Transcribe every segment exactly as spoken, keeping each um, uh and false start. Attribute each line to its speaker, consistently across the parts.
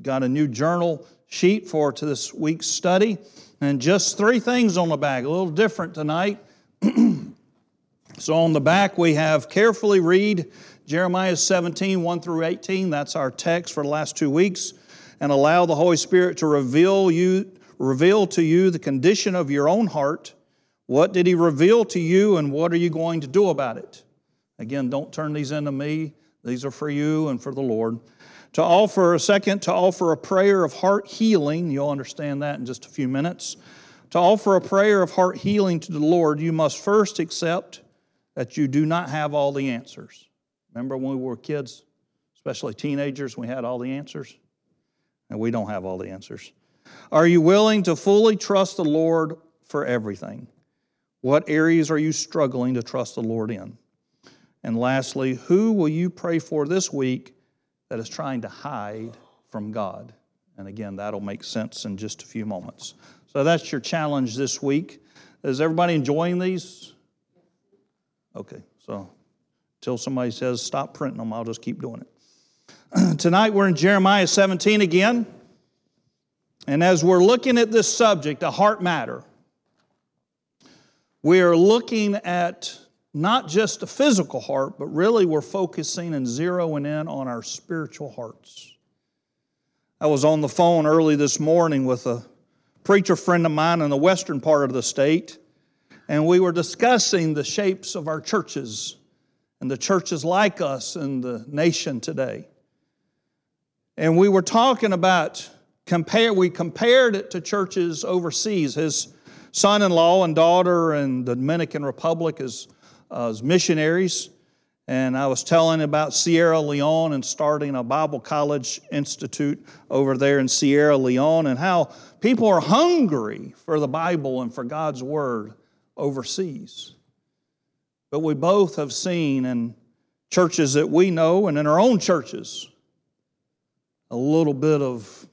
Speaker 1: got a new journal sheet for to this week's study. And just three things on the back, a little different tonight. So on the back we have carefully read Jeremiah seventeen, one through eighteen. That's our text for the last two weeks. And allow the Holy Spirit to reveal you, reveal to you the condition of your own heart. What did He reveal to you, and what are you going to do about it? Again, don't turn these into me. These are for you and for the Lord. To offer a second, to offer a prayer of heart healing. You'll understand that in just a few minutes. To offer a prayer of heart healing to the Lord, you must first accept that you do not have all the answers. Remember when we were kids, especially teenagers, we had all the answers? And we don't have all the answers. Are you willing to fully trust the Lord for everything? What areas are you struggling to trust the Lord in? And lastly, who will you pray for this week that is trying to hide from God? And again, that'll make sense in just a few moments. So that's your challenge this week. Is everybody enjoying these? Okay, so until somebody says stop printing them, I'll just keep doing it. Tonight we're in Jeremiah seventeen again. And as we're looking at this subject, a heart matter, we are looking at not just the physical heart, but really we're focusing and zeroing in on our spiritual hearts. I was on the phone early this morning with a preacher friend of mine in the western part of the state, and we were discussing the shapes of our churches and the churches like us in the nation today. And we were talking about, compare. we compared it to churches overseas. His son-in-law and daughter in the Dominican Republic is uh, as missionaries. And I was telling about Sierra Leone and starting a Bible College Institute over there in Sierra Leone, and how people are hungry for the Bible and for God's Word overseas. But we both have seen in churches that we know and in our own churches a little bit of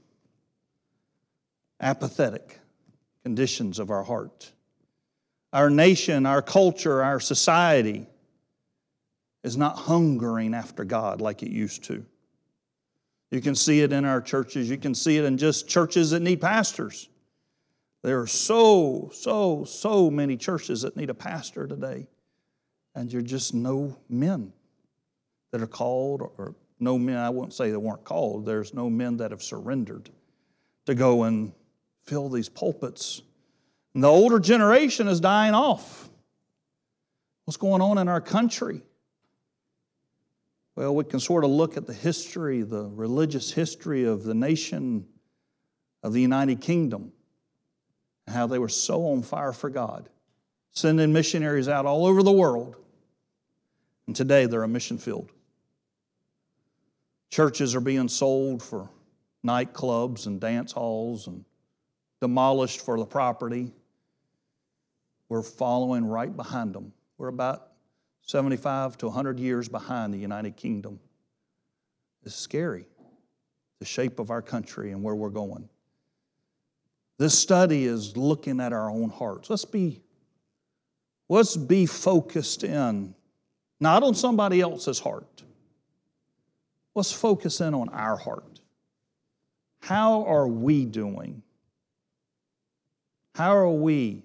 Speaker 1: apathetic conditions of our heart. Our nation, our culture, our society is not hungering after God like it used to. You can see it in our churches. You can see it in just churches that need pastors. There are so, so, so many churches that need a pastor today. And there are just no men that are called, or no men, I wouldn't say they weren't called. There's no men that have surrendered to go and fill these pulpits. And the older generation is dying off. What's going on in our country? Well, we can sort of look at the history, the religious history of the nation of the United Kingdom, and how they were so on fire for God, sending missionaries out all over the world. And today they're a mission field. Churches are being sold for nightclubs and dance halls and demolished for the property. We're following right behind them. We're about seventy-five to one hundred years behind the United Kingdom. It's scary, the shape of our country and where we're going. This study is looking at our own hearts. Let's be, let's be focused in, not on somebody else's heart. Let's focus in on our heart. How are we doing? How are we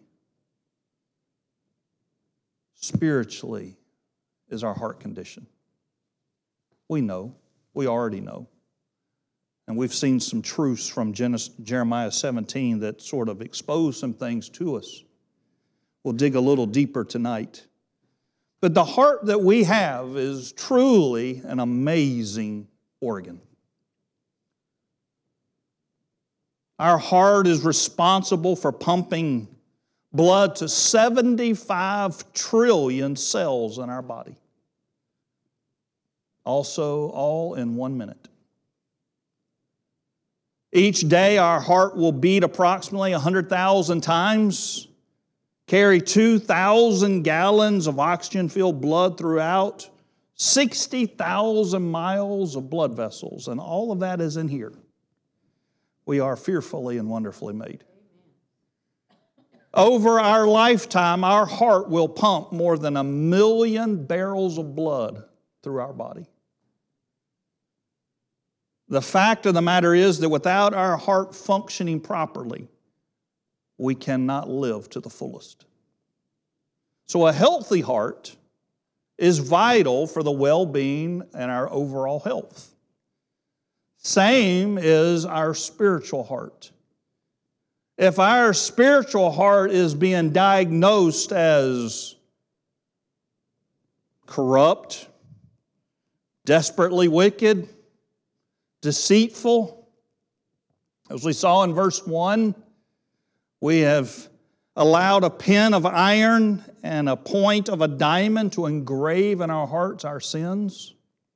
Speaker 1: spiritually? Is our heart condition? We know. We already know. And we've seen some truths from Jeremiah seventeen that sort of expose some things to us. We'll dig a little deeper tonight. But the heart that we have is truly an amazing organ. Our heart is responsible for pumping blood to seventy-five trillion cells in our body. Also, all in one minute. Each day, our heart will beat approximately one hundred thousand times, carry two thousand gallons of oxygen-filled blood throughout, sixty thousand miles of blood vessels, and all of that is in here. We are fearfully and wonderfully made. Over our lifetime, our heart will pump more than a million barrels of blood through our body. The fact of the matter is that without our heart functioning properly, we cannot live to the fullest. So a healthy heart is vital for the well-being and our overall health. Same is our spiritual heart. If our spiritual heart is being diagnosed as corrupt, desperately wicked, deceitful, as we saw in verse one, we have allowed a pen of iron and a point of a diamond to engrave in our hearts our sins.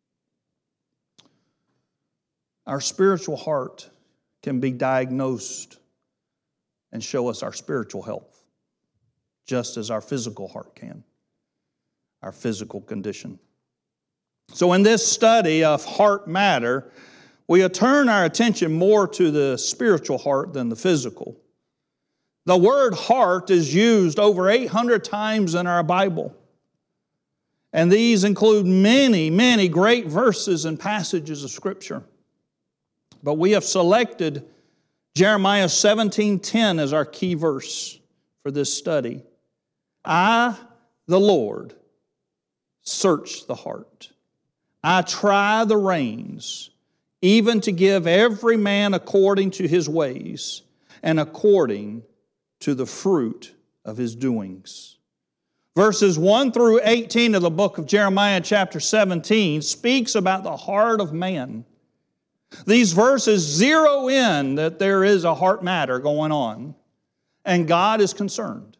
Speaker 1: Our spiritual heart can be diagnosed and show us our spiritual health, just as our physical heart can, our physical condition. So in this study of heart matter, we turn our attention more to the spiritual heart than the physical. The word heart is used over eight hundred times in our Bible. And these include many, many great verses and passages of Scripture. But we have selected Jeremiah seventeen ten as our key verse for this study. I, the Lord, search the heart. I try the reins, even to give every man according to his ways and according to the fruit of his doings. Verses one through eighteen of the book of Jeremiah chapter seventeen speaks about the heart of man. These verses zero in that there is a heart matter going on, and God is concerned.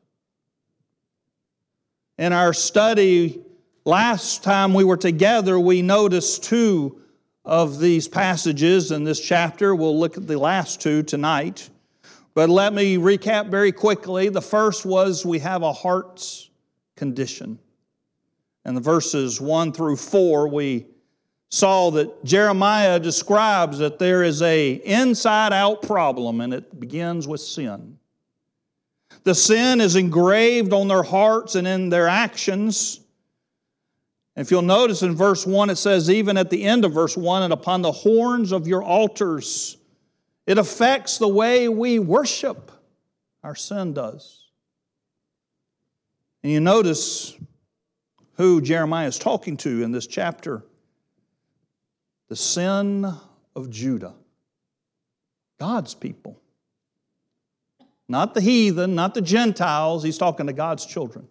Speaker 1: In our study last time we were together, we noticed two of these passages in this chapter. We'll look at the last two tonight. But let me recap very quickly. The first was we have a heart's condition. In the verses one through four, we saw that Jeremiah describes that there is a inside-out problem, and it begins with sin. The sin is engraved on their hearts and in their actions. If you'll notice in verse one, it says, even at the end of verse one, and upon the horns of your altars. It affects the way we worship. Our sin does. And you notice who Jeremiah is talking to in this chapter. The sin of Judah. God's people. Not the heathen, not the Gentiles. He's talking to God's children.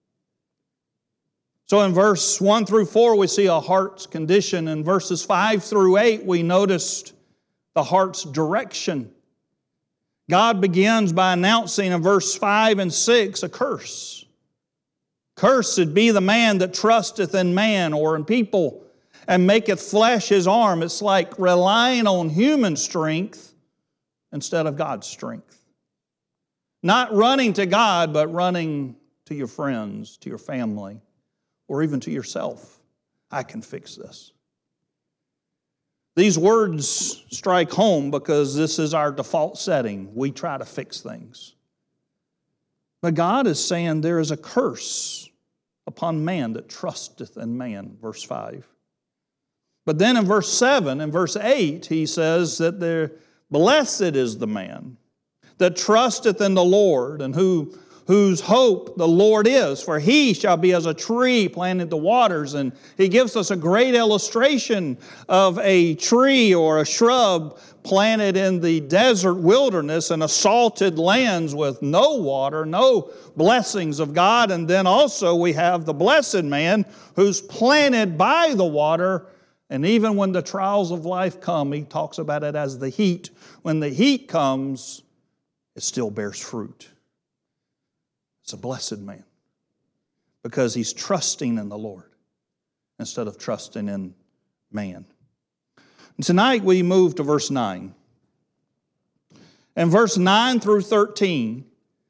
Speaker 1: So in verse one through four, we see a heart's condition. In verses five through eight, we noticed the heart's direction. God begins by announcing in verse five and six a curse. Cursed be the man that trusteth in man or in people, and maketh flesh his arm. It's like relying on human strength instead of God's strength. Not running to God, but running to your friends, to your family, or even to yourself. I can fix this. These words strike home because this is our default setting. We try to fix things. But God is saying there is a curse upon man that trusteth in man, verse five. But then in verse seven and verse eight, he says that there, blessed is the man that trusteth in the Lord, and who, whose hope the Lord is, for he shall be as a tree planted to waters. And he gives us a great illustration of a tree or a shrub planted in the desert wilderness in assaulted lands with no water, no blessings of God. And then also we have the blessed man who's planted by the water. And even when the trials of life come, he talks about it as the heat. When the heat comes, it still bears fruit. It's a blessed man because he's trusting in the Lord instead of trusting in man. And tonight we move to verse nine. And verse nine through thirteen,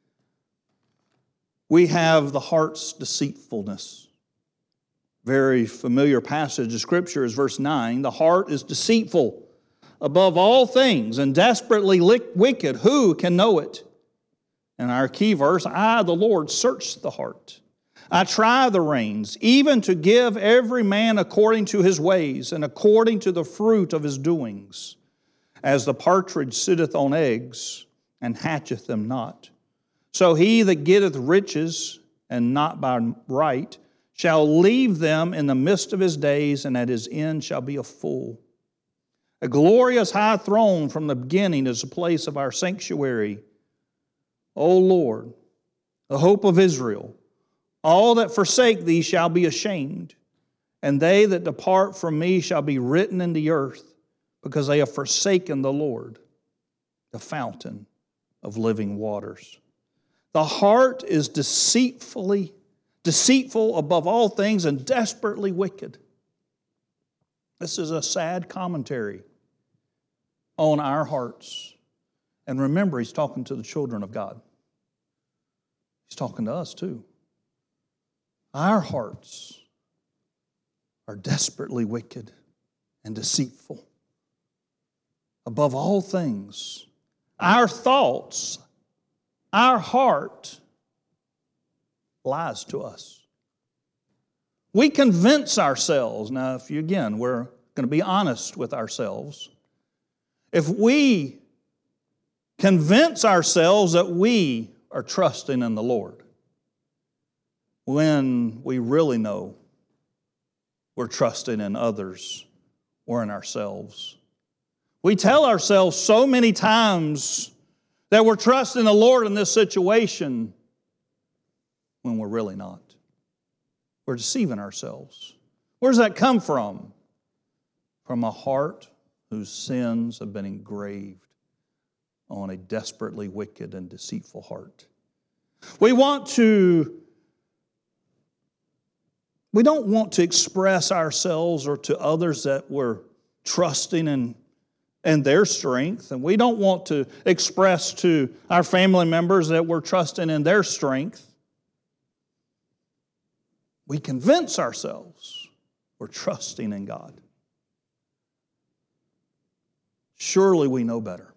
Speaker 1: we have the heart's deceitfulness. Very familiar passage of Scripture is verse nine. The heart is deceitful above all things and desperately wicked. Who can know it? And our key verse, I, the Lord, search the heart. I try the reins, even to give every man according to his ways and according to the fruit of his doings. As the partridge sitteth on eggs, and hatcheth them not, so he that getteth riches, and not by right, shall leave them in the midst of his days, and at his end shall be a fool. A glorious high throne from the beginning is the place of our sanctuary. O Lord, the hope of Israel, all that forsake thee shall be ashamed, and they that depart from me shall be written in the earth, because they have forsaken the Lord, the fountain of living waters. The heart is deceitfully, deceitful above all things and desperately wicked. This is a sad commentary on our hearts. And remember, he's talking to the children of God. He's talking to us too. Our hearts are desperately wicked and deceitful above all things. Our thoughts, our heart lies to us. We convince ourselves. Now, if you, again, we're going to be honest with ourselves. If we convince ourselves that we are trusting in the Lord, when we really know we're trusting in others or in ourselves. We tell ourselves so many times that we're trusting the Lord in this situation when we're really not. We're deceiving ourselves. Where does that come from? From a heart whose sins have been engraved on a desperately wicked and deceitful heart. We want to, we don't want to express ourselves or to others that we're trusting in, in their strength. And we don't want to express to our family members that we're trusting in their strength. We convince ourselves we're trusting in God. Surely we know better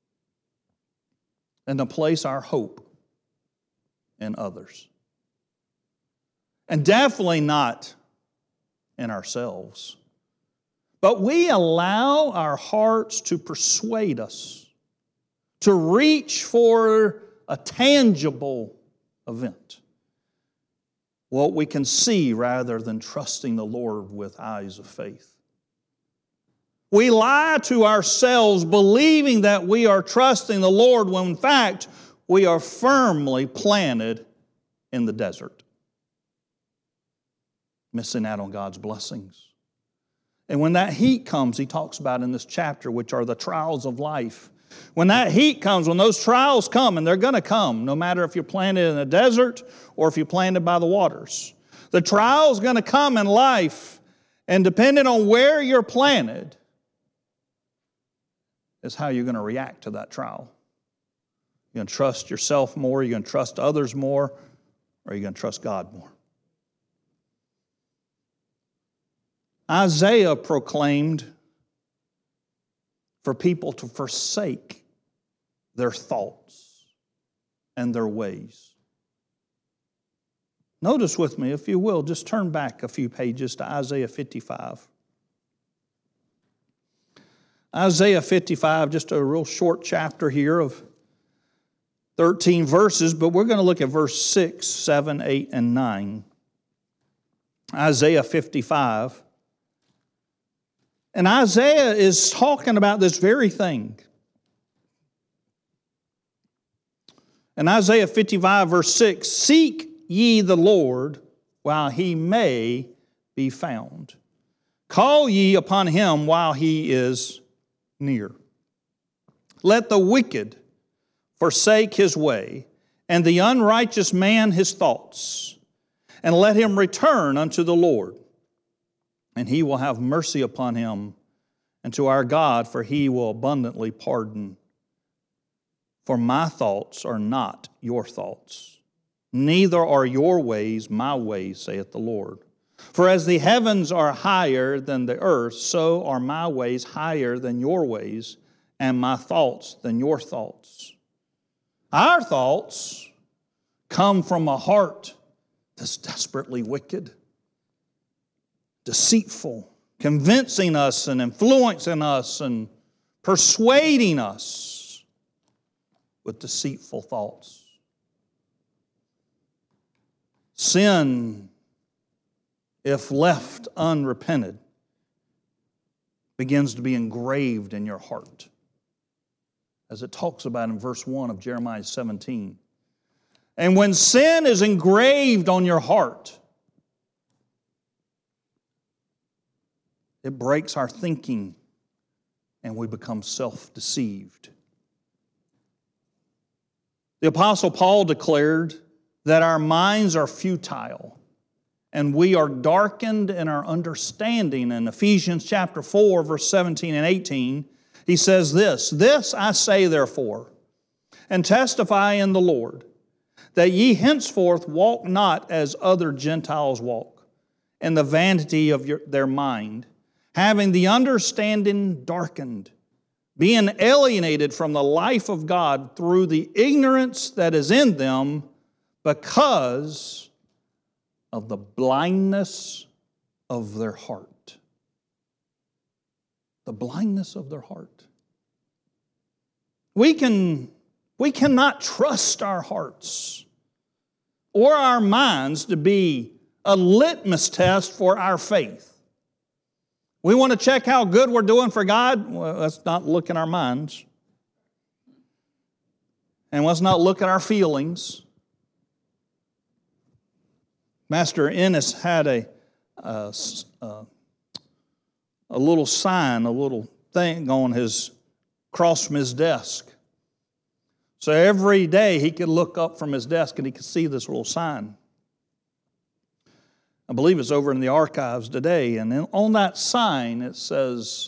Speaker 1: than to place our hope in others. And definitely not in ourselves. But we allow our hearts to persuade us to reach for a tangible event. What we can see rather than trusting the Lord with eyes of faith. We lie to ourselves believing that we are trusting the Lord when in fact we are firmly planted in the desert. Missing out on God's blessings. And when that heat comes, he talks about in this chapter, which are the trials of life. When that heat comes, when those trials come, and they're going to come, no matter if you're planted in a desert or if you're planted by the waters. The trial's going to come in life, and depending on where you're planted, is how you're going to react to that trial. You're going to trust yourself more, you're going to trust others more, or you're going to trust God more. Isaiah proclaimed for people to forsake their thoughts and their ways. Notice with me, if you will, just turn back a few pages to Isaiah fifty-five. Isaiah fifty-five, just a real short chapter here of thirteen verses, but we're going to look at verse six, seven, eight, and nine. Isaiah fifty-five. And Isaiah is talking about this very thing. In Isaiah fifty-five, verse six, seek ye the Lord while he may be found. Call ye upon him while he is near. Let the wicked forsake his way, and the unrighteous man his thoughts, and let him return unto the Lord. And he will have mercy upon him, and to our God, for he will abundantly pardon. For my thoughts are not your thoughts, neither are your ways my ways, saith the Lord. For as the heavens are higher than the earth, so are my ways higher than your ways, and my thoughts than your thoughts. Our thoughts come from a heart that's desperately wicked, deceitful, convincing us and influencing us and persuading us with deceitful thoughts. Sin, if left unrepented, begins to be engraved in your heart, as it talks about in verse one of Jeremiah seventeen. And when sin is engraved on your heart, it breaks our thinking and we become self-deceived. The Apostle Paul declared that our minds are futile and we are darkened in our understanding. In Ephesians chapter four, verse seventeen and eighteen, he says this, "This I say therefore, and testify in the Lord, that ye henceforth walk not as other Gentiles walk, in the vanity of your, their mind, having the understanding darkened, being alienated from the life of God through the ignorance that is in them because of the blindness of their heart." The blindness of their heart. We can, we cannot trust our hearts or our minds to be a litmus test for our faith. We want to check how good we're doing for God. Well, let's not look at our minds. And let's not look at our feelings. Master Ennis had a, a, a, a little sign, a little thing on his, across from his desk. So every day he could look up from his desk and he could see this little sign. I believe it's over in the archives today. And then on that sign it says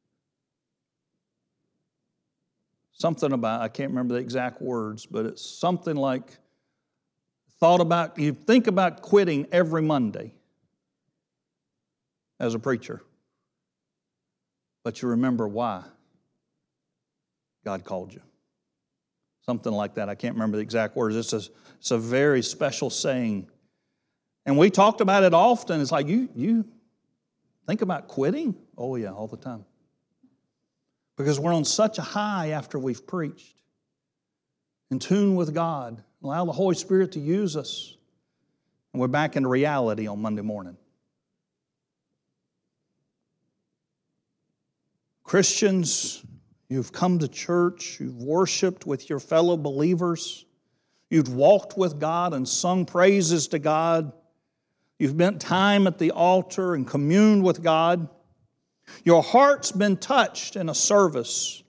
Speaker 1: something about, I can't remember the exact words, but it's something like, thought about, you think about quitting every Monday as a preacher, but you remember why God called you. Something like that. I can't remember the exact words. It's a, it's a very special saying. And we talked about it often. It's like, you, you think about quitting? Oh yeah, all the time. Because we're on such a high after we've preached. In tune with God. Allow the Holy Spirit to use us. And we're back into reality on Monday morning. Christians, you've come to church, you've worshiped with your fellow believers, you've walked with God and sung praises to God, you've spent time at the altar and communed with God, your heart's been touched in a service,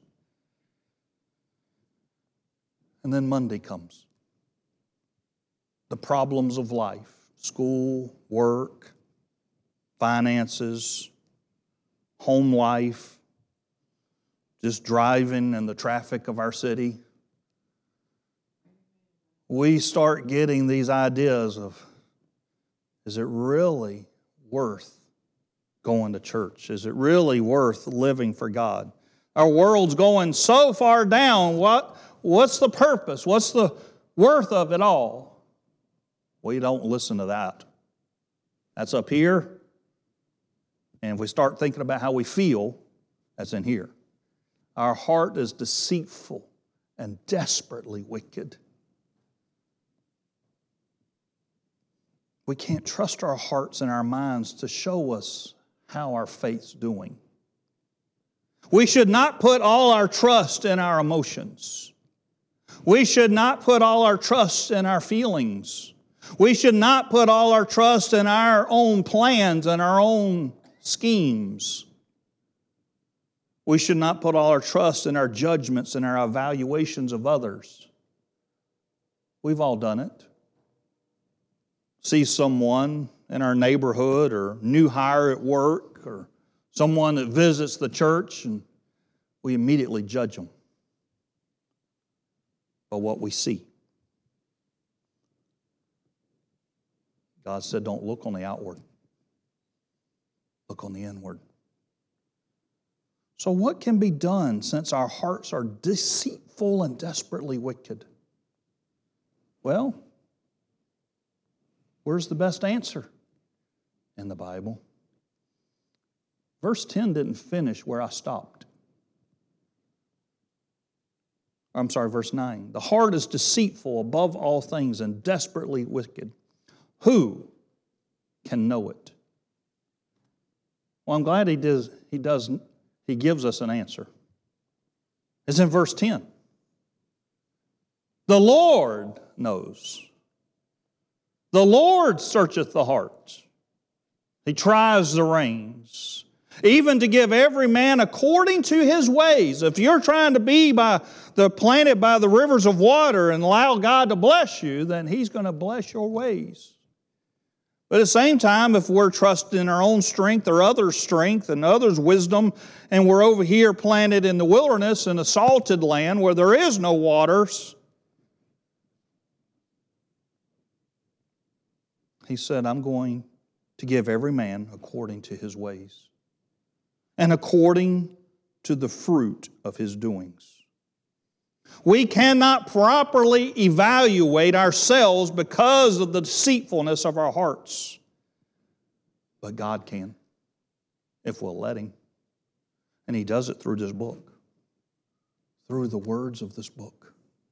Speaker 1: and then Monday comes. The problems of life, school, work, finances, home life, just driving in the traffic of our city. We start getting these ideas of, is it really worth going to church? Is it really worth living for God? Our world's going so far down. What, what's the purpose? What's the worth of it all? We don't listen to that. That's up here. And if we start thinking about how we feel, that's in here. Our heart is deceitful and desperately wicked. We can't trust our hearts and our minds to show us how our faith's doing. We should not put all our trust in our emotions. We should not put all our trust in our feelings. We should not put all our trust in our own plans and our own schemes. We should not put all our trust in our judgments and our evaluations of others. We've all done it. See someone in our neighborhood or new hire at work or someone that visits the church and we immediately judge them by what we see. God said, don't look on the outward. Look on the inward. So what can be done since our hearts are deceitful and desperately wicked? Well, Where's the best answer? In the Bible. Verse ten didn't finish where I stopped. I'm sorry, verse nine. The heart is deceitful above all things and desperately wicked. Who can know it? Well, I'm glad he does, he does, he gives us an answer. It's in verse ten. The Lord knows. The Lord searcheth the hearts. He tries the reins, even to give every man according to his ways. If you're trying to be by the planted by the rivers of water and allow God to bless you, then He's going to bless your ways. But at the same time, if we're trusting in our own strength or others' strength and others' wisdom, and we're over here planted in the wilderness in a salted land where there is no waters, He said, I'm going to give every man according to his ways and according to the fruit of his doings. We cannot properly evaluate ourselves because of the deceitfulness of our hearts. But God can, if we'll let Him. And He does it through this book, through the words of this book.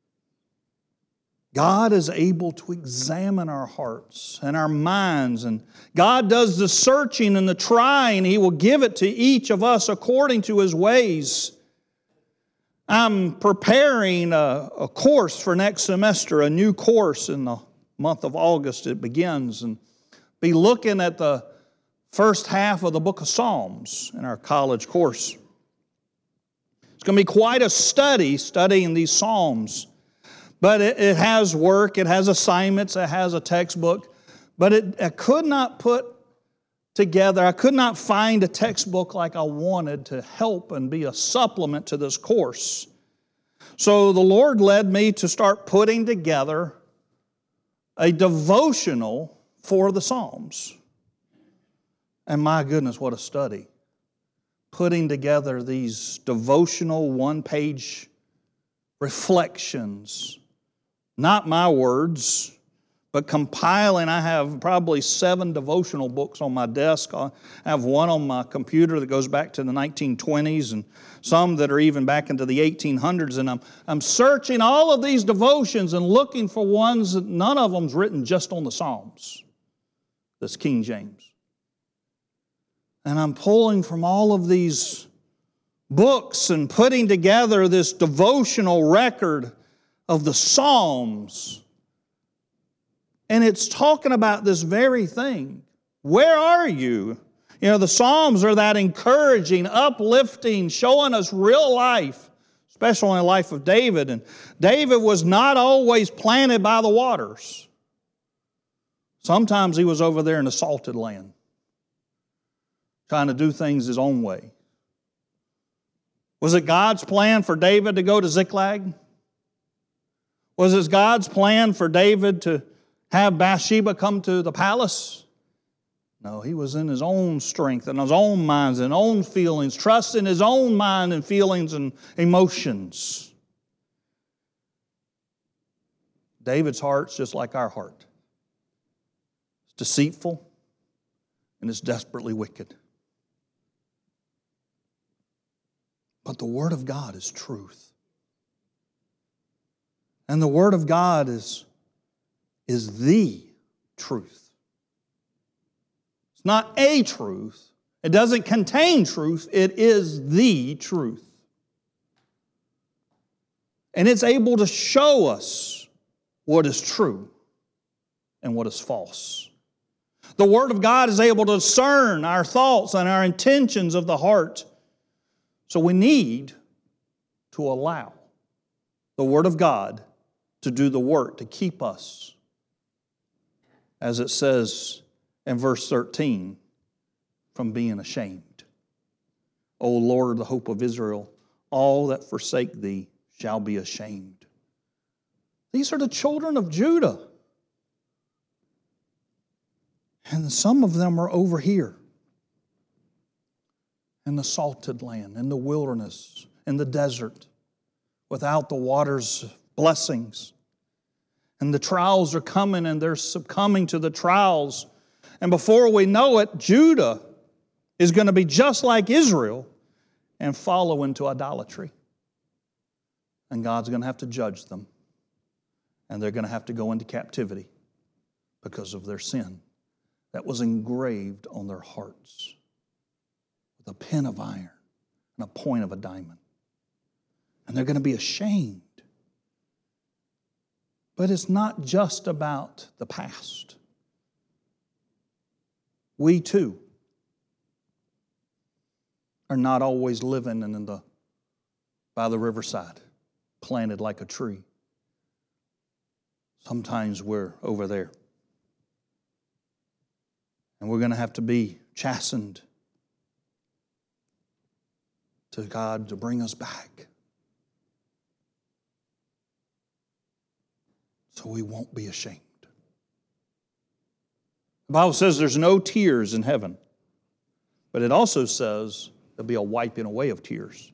Speaker 1: God is able to examine our hearts and our minds, and God does the searching and the trying. He will give it to each of us according to His ways. I'm preparing a, a course for next semester, a new course in the month of August. It begins, and be looking at the first half of the book of Psalms in our college course. It's going to be quite a study, studying these Psalms. But it, it has work, it has assignments, it has a textbook. But it, I could not put together, I could not find a textbook like I wanted to help and be a supplement to this course. So the Lord led me to start putting together a devotional for the Psalms. And my goodness, what a study. Putting together these devotional one-page reflections. Not my words, but compiling. I have probably seven devotional books on my desk. I have one on my computer that goes back to the nineteen twenties and some that are even back into the eighteen hundreds. And I'm, I'm searching all of these devotions and looking for ones that none of them's written just on the Psalms. That's King James. And I'm pulling from all of these books and putting together this devotional record of the Psalms. And it's talking about this very thing. Where are you? You know, the Psalms are that encouraging, uplifting, showing us real life, especially in the life of David. And David was not always planted by the waters. Sometimes he was over there in the salted land, trying to do things his own way. Was it God's plan for David to go to Ziklag? Was it God's plan for David to have Bathsheba come to the palace? No, he was in his own strength and his own minds and own feelings, trusting his own mind and feelings and emotions. David's heart's just like our heart. It's deceitful and it's desperately wicked. But the Word of God is truth. And the Word of God is, is the truth. It's not a truth. It doesn't contain truth. It is the truth. And it's able to show us what is true and what is false. The Word of God is able to discern our thoughts and our intentions of the heart. So we need to allow the Word of God to do the work, to keep us, as it says in verse thirteen, from being ashamed. O Lord, the hope of Israel, all that forsake Thee shall be ashamed. These are the children of Judah. And some of them are over here in the salted land, in the wilderness, in the desert, without the water's blessings. And the trials are coming, and they're succumbing to the trials. And before we know it, Judah is going to be just like Israel and follow into idolatry. And God's going to have to judge them. And they're going to have to go into captivity because of their sin that was engraved on their hearts with a pen of iron and a point of a diamond. And they're going to be ashamed. But it's not just about the past. We too are not always living in the, by the riverside, planted like a tree. Sometimes we're over there. And we're going to have to be chastened to God to bring us back. So we won't be ashamed. The Bible says there's no tears in heaven. But it also says there'll be a wiping away of tears.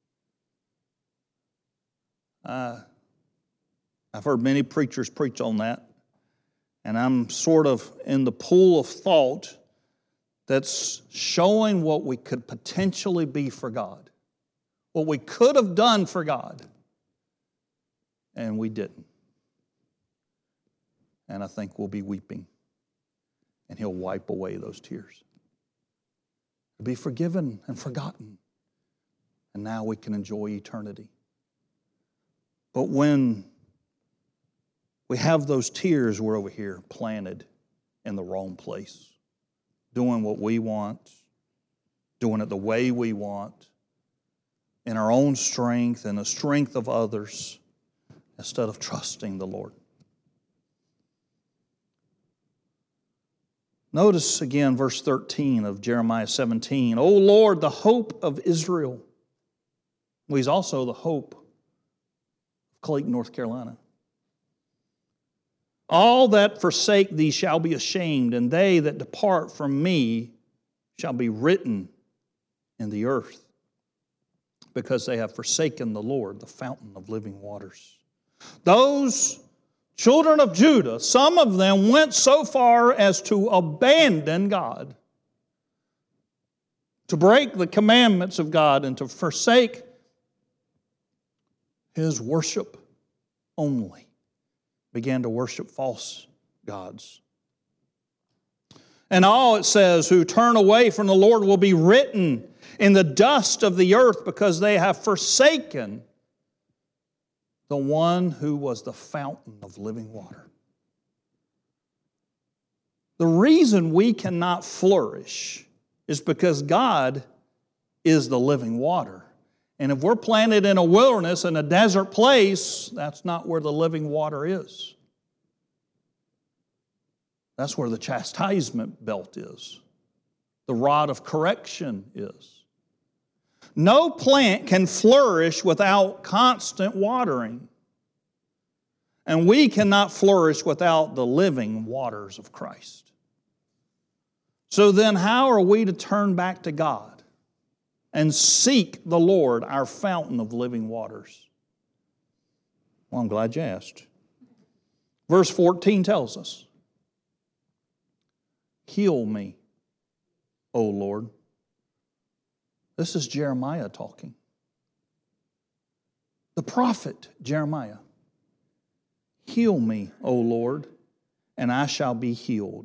Speaker 1: Uh, I've heard many preachers preach on that. And I'm sort of in the pool of thought that's showing what we could potentially be for God. What we could have done for God. And we didn't. And I think we'll be weeping. And He'll wipe away those tears. We'll be forgiven and forgotten. And now we can enjoy eternity. But when we have those tears, we're over here planted in the wrong place. Doing what we want. Doing it the way we want. In our own strength and the strength of others. Instead of trusting the Lord. Notice again verse thirteen of Jeremiah seventeen. O Lord, the hope of Israel. Well, He's also the hope of Clayton, North Carolina. All that forsake Thee shall be ashamed, and they that depart from Me shall be written in the earth, because they have forsaken the Lord, the fountain of living waters. Those children of Judah, some of them went so far as to abandon God, to break the commandments of God and to forsake His worship only, began to worship false gods. And all, it says, who turn away from the Lord will be written in the dust of the earth, because they have forsaken the one who was the fountain of living water. The reason we cannot flourish is because God is the living water. And if we're planted in a wilderness, in a desert place, that's not where the living water is. That's where the chastisement belt is. The rod of correction is. No plant can flourish without constant watering. And we cannot flourish without the living waters of Christ. So then how are we to turn back to God and seek the Lord, our fountain of living waters? Well, I'm glad you asked. Verse fourteen tells us, heal me, O Lord. This is Jeremiah talking. The prophet Jeremiah. Heal me, O Lord, and I shall be healed.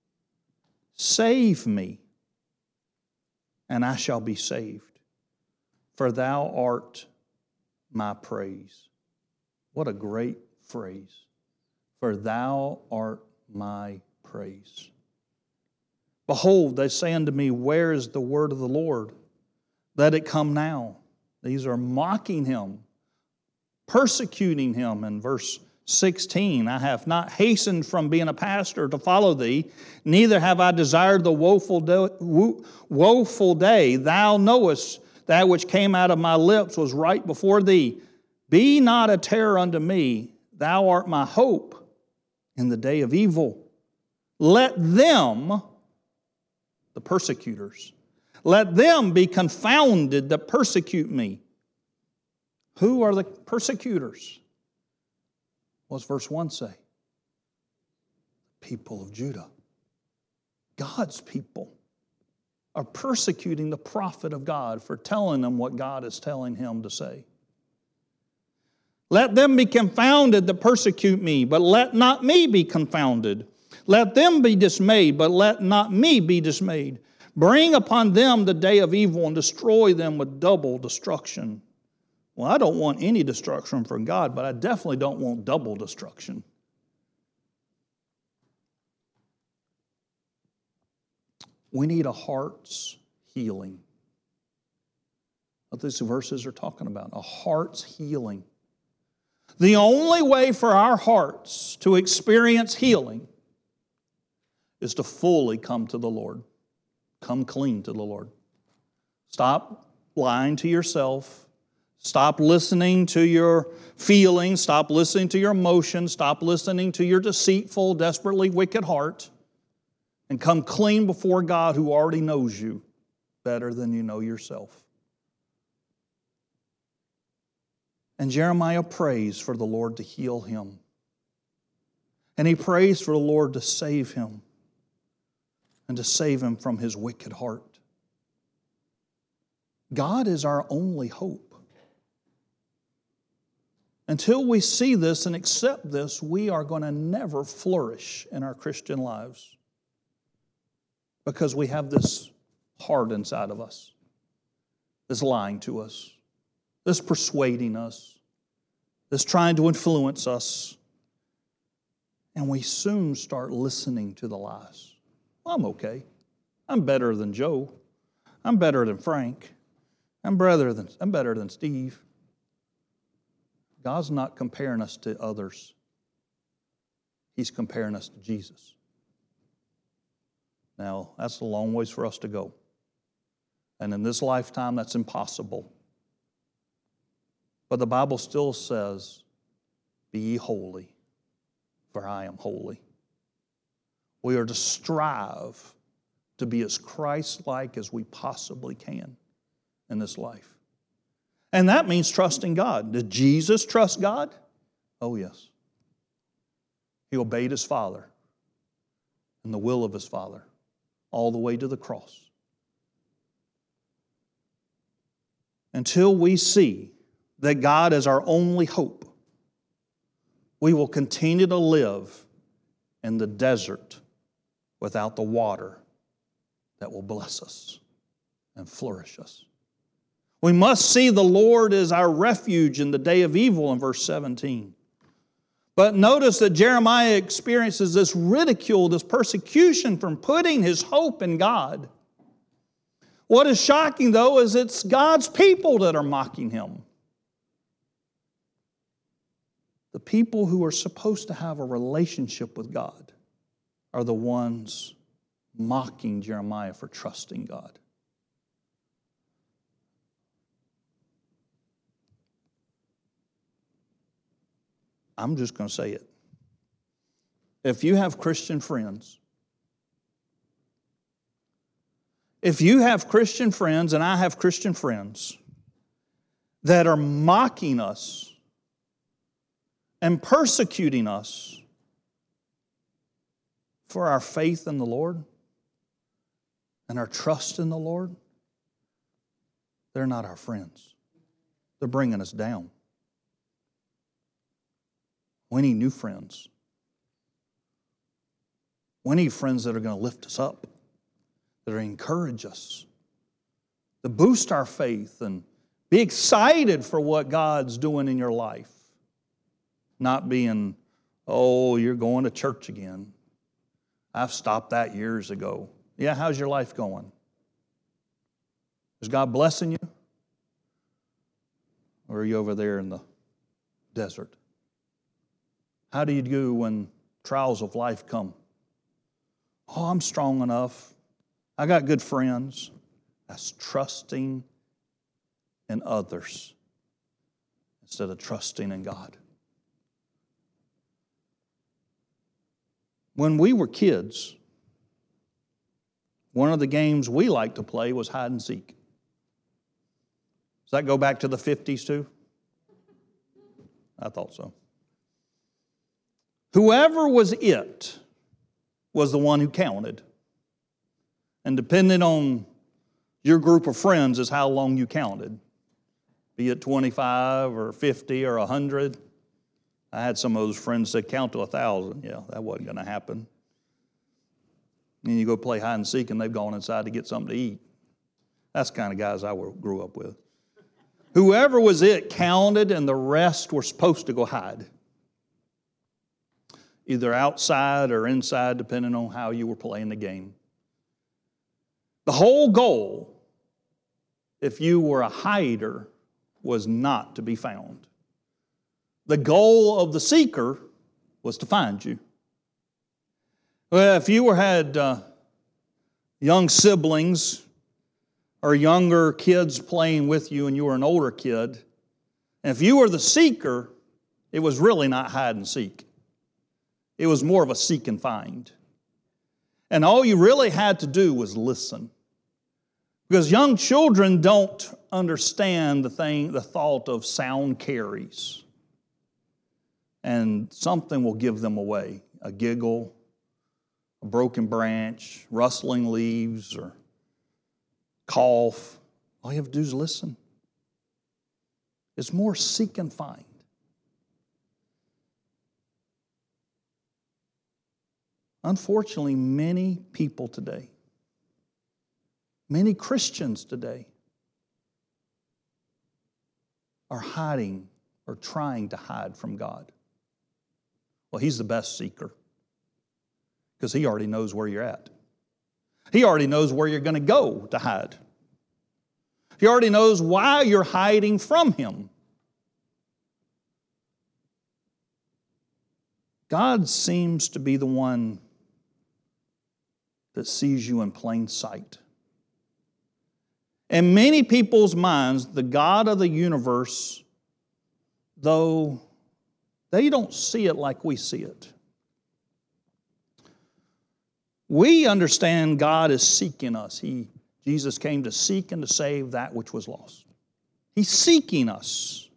Speaker 1: Save me, and I shall be saved, for Thou art my praise. What a great phrase. For Thou art my praise. Behold, they say unto me, where is the word of the Lord? Let it come now. These are mocking Him, persecuting Him. In verse sixteen, I have not hastened from being a pastor to follow Thee, neither have I desired the woeful day, woeful day. Thou knowest that which came out of my lips was right before Thee. Be not a terror unto me. Thou art my hope in the day of evil. Let them, the persecutors, let them be confounded that persecute me. Who are the persecutors? What's verse one say? people of Judah. God's people are persecuting the prophet of God for telling them what God is telling him to say. Let them be confounded that persecute me, but let not me be confounded. Let them be dismayed, but let not me be dismayed. Bring upon them the day of evil and destroy them with double destruction. Well, I don't want any destruction from God, but I definitely don't want double destruction. We need a heart's healing. What these verses are talking about, a heart's healing. The only way for our hearts to experience healing is to fully come to the Lord. Come clean to the Lord. Stop lying to yourself. Stop listening to your feelings. Stop listening to your emotions. Stop listening to your deceitful, desperately wicked heart. And come clean before God who already knows you better than you know yourself. And Jeremiah prays for the Lord to heal him. And he prays for the Lord to save him and to save him from his wicked heart. God is our only hope. Until we see this and accept this, we are going to never flourish in our Christian lives. Because we have this heart inside of us that's lying to us, that's persuading us, that's trying to influence us. And we soon start listening to the lies. Well, I'm okay. I'm better than Joe. I'm better than Frank. I'm better than, I'm better than Steve. God's not comparing us to others. He's comparing us to Jesus. Now, that's a long ways for us to go. And in this lifetime, that's impossible. But the Bible still says, be ye holy, for I am holy. We are to strive to be as Christ-like as we possibly can in this life. And that means trusting God. Did Jesus trust God? Oh, yes. He obeyed his Father and the will of his Father all the way to the cross. Until we see that God is our only hope, we will continue to live in the desert without the water that will bless us and flourish us. We must see the Lord as our refuge in the day of evil in verse seventeen. But notice that Jeremiah experiences this ridicule, this persecution from putting his hope in God. What is shocking, though, is it's God's people that are mocking him. The people who are supposed to have a relationship with God are the ones mocking Jeremiah for trusting God. I'm just going to say it. If you have Christian friends, if you have Christian friends, and I have Christian friends, that are mocking us and persecuting us for our faith in the Lord and our trust in the Lord, they're not our friends. They're bringing us down. We need new friends. We need friends that are going to lift us up, that are encourage us, to boost our faith and be excited for what God's doing in your life. Not being, oh, you're going to church again. I've stopped that years ago. Yeah, how's your life going? Is God blessing you? Or are you over there in the desert? How do you do when trials of life come? Oh, I'm strong enough. I got good friends. That's trusting in others instead of trusting in God. When we were kids, one of the games we liked to play was hide and seek. Does that go back to the fifties too? I thought so. Whoever was it was the one who counted. And depending on your group of friends is how long you counted. Be it twenty-five or fifty or one hundred. I had some of those friends that count to one thousand. Yeah, that wasn't going to happen. And you go play hide and seek and they've gone inside to get something to eat. That's the kind of guys I grew up with. Whoever was it counted and the rest were supposed to go hide. Either outside or inside, depending on how you were playing the game. The whole goal, if you were a hider, was not to be found. The goal of the seeker was to find you. Well, if you were had uh, young siblings or younger kids playing with you and you were an older kid, and if you were the seeker, it was really not hide and seek. It was more of a seek and find. And all you really had to do was listen. Because young children don't understand the thing, the thought of sound carries. And something will give them away. A giggle, a broken branch, rustling leaves, or cough. All you have to do is listen. It's more seek and find. Unfortunately, many people today, many Christians today, are hiding or trying to hide from God. Well, He's the best seeker because He already knows where you're at. He already knows where you're going to go to hide. He already knows why you're hiding from Him. God seems to be the one that sees you in plain sight. In many people's minds, the God of the universe, though they don't see it like we see it. We understand God is seeking us. He, Jesus came to seek and to save that which was lost. He's seeking us.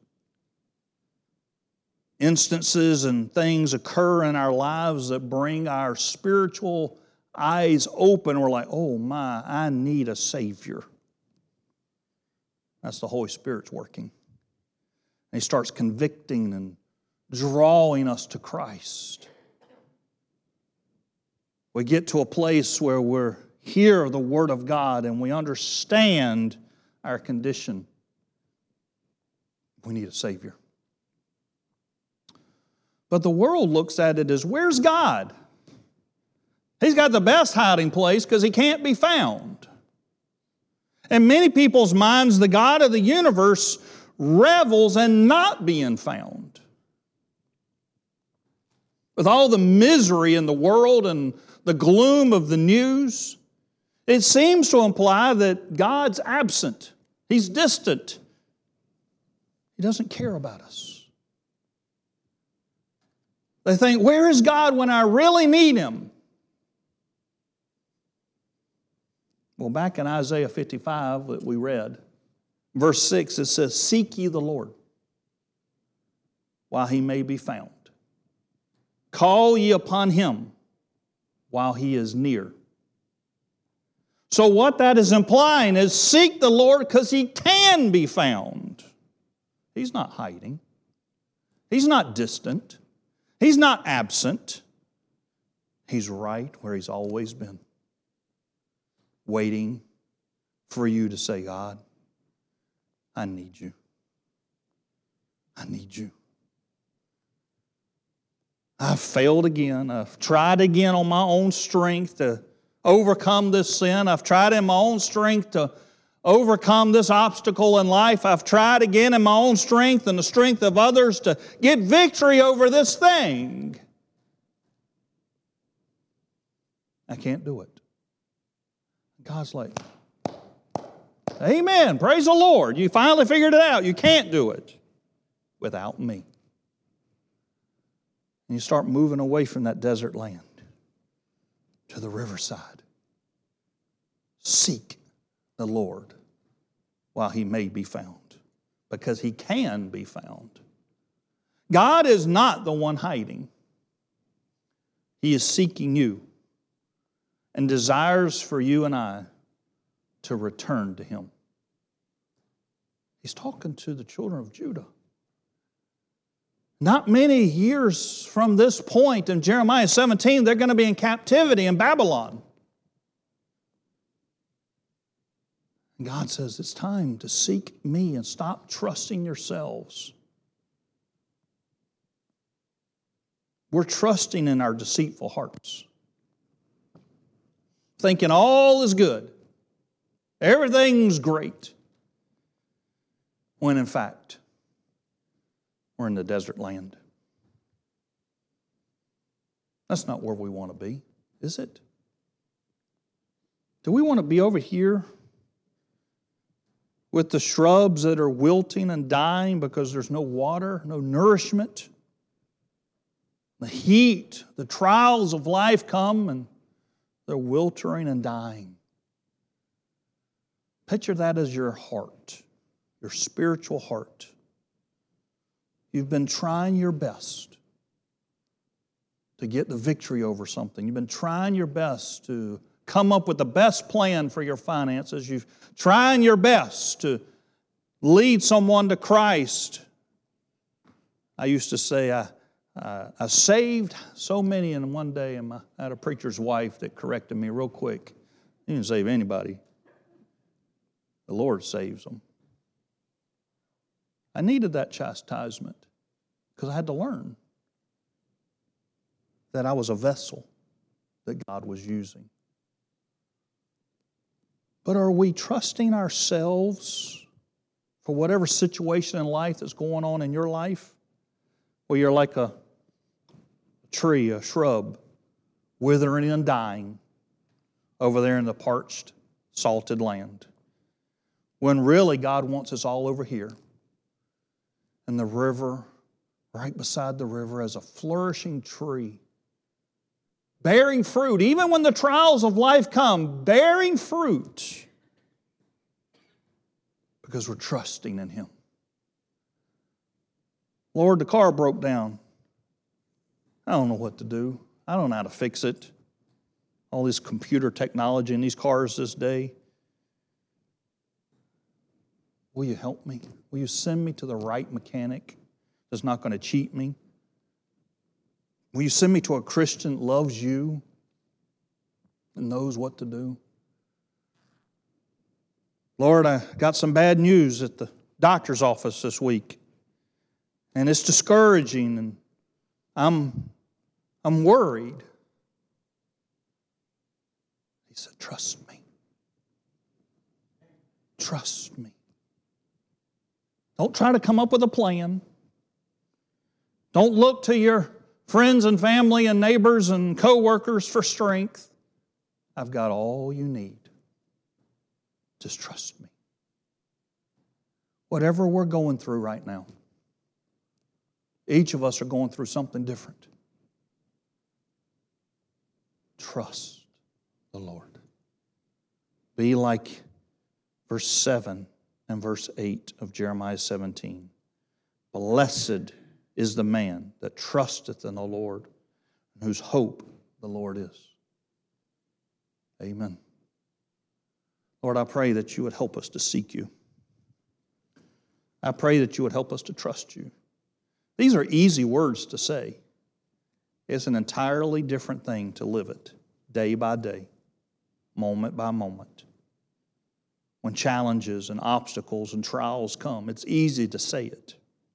Speaker 1: Instances and things occur in our lives that bring our spiritual eyes open. We're like, oh my, I need a Savior. That's the Holy Spirit's working. And He starts convicting and drawing us to Christ. We get to a place where we're hear the Word of God and we understand our condition. We need a Savior. But the world looks at it as, where's God? He's got the best hiding place because He can't be found. In many people's minds, the God of the universe revels in not being found. With all the misery in the world and the gloom of the news, it seems to imply that God's absent. He's distant. He doesn't care about us. They think, where is God when I really need Him? Well, back in Isaiah fifty-five that we read, verse six, it says, seek ye the Lord while He may be found. Call ye upon Him while He is near. So what that is implying is seek the Lord because He can be found. He's not hiding. He's not distant. He's not absent. He's right where He's always been, waiting for you to say, God, I need you. I need you. I've failed again. I've tried again on my own strength to overcome this sin. I've tried in my own strength to overcome this obstacle in life. I've tried again in my own strength and the strength of others to get victory over this thing. I can't do it. God's like, amen, praise the Lord. You finally figured it out. You can't do it without me. And you start moving away from that desert land to the riverside. Seek the Lord while He may be found, because He can be found. God is not the one hiding. He is seeking you and desires for you and I to return to Him. He's talking to the children of Judah. Not many years from this point in Jeremiah seventeen, they're going to be in captivity in Babylon. And God says, it's time to seek me and stop trusting yourselves. We're trusting in our deceitful hearts, thinking all is good, everything's great, when in fact, we're in the desert land. That's not where we want to be, is it? Do we want to be over here with the shrubs that are wilting and dying because there's no water, no nourishment? The heat, the trials of life come and they're wilting and dying. Picture that as your heart, your spiritual heart. You've been trying your best to get the victory over something. You've been trying your best to come up with the best plan for your finances. You've trying your best to lead someone to Christ. I used to say, I, I, I saved so many in one day, and my, I had a preacher's wife that corrected me real quick. You didn't save anybody. The Lord saves them. I needed that chastisement because I had to learn that I was a vessel that God was using. But are we trusting ourselves for whatever situation in life that's going on in your life? Where you're like a tree, a shrub, withering and dying over there in the parched, salted land. When really God wants us all over here. And the river, right beside the river, as a flourishing tree, bearing fruit, even when the trials of life come, bearing fruit, because we're trusting in Him. Lord, the car broke down. I don't know what to do. I don't know how to fix it. All this computer technology in these cars this day. Will you help me? Will you send me to the right mechanic that's not going to cheat me? Will you send me to a Christian that loves you and knows what to do? Lord, I got some bad news at the doctor's office this week, and it's discouraging, and I'm, I'm worried. He said, trust me. Trust me. Don't try to come up with a plan. Don't look to your friends and family and neighbors and co-workers for strength. I've got all you need. Just trust me. Whatever we're going through right now, each of us are going through something different. Trust the Lord. Be like verse seven and verse eight of Jeremiah seventeen. Blessed is the man that trusteth in the Lord, and whose hope the Lord is. Amen. Lord, I pray that you would help us to seek you. I pray that you would help us to trust you. These are easy words to say. It's an entirely different thing to live it day by day, moment by moment. When challenges and obstacles and trials come, it's easy to say it.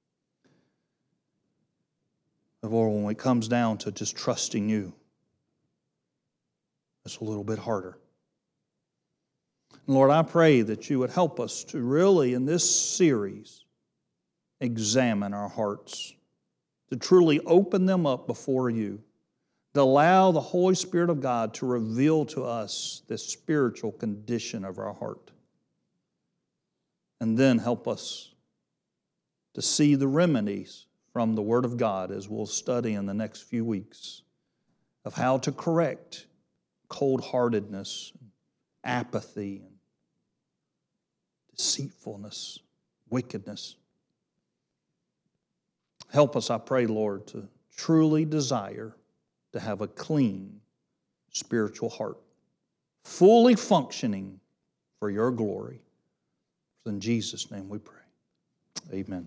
Speaker 1: Or when it comes down to just trusting you, it's a little bit harder. And Lord, I pray that you would help us to really, in this series, examine our hearts, to truly open them up before you, to allow the Holy Spirit of God to reveal to us the spiritual condition of our heart. And then help us to see the remedies from the Word of God, as we'll study in the next few weeks, of how to correct cold-heartedness, apathy, and deceitfulness, wickedness. Help us, I pray, Lord, to truly desire to have a clean spiritual heart. fully functioning for your glory. In Jesus' name we pray. Amen.